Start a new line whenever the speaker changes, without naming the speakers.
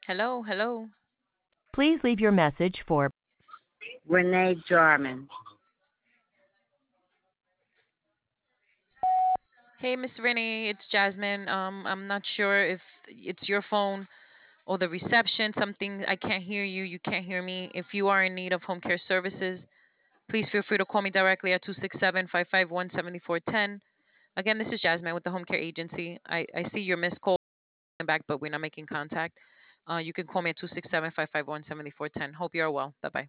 Hello, hello.
Please leave your message for
Renee Jarman.
Hey, Miss Renee, it's Jasmine. I'm not sure if it's your phone or the reception. Something I can't hear you. You can't hear me. If you are in need of home care services, please feel free to call me directly at 267-551-7410. Again, this is Jasmine with the Home Care Agency. I see your missed call back, but we're not making contact. You can call me at 267-551-7410. Hope you are well. Bye bye.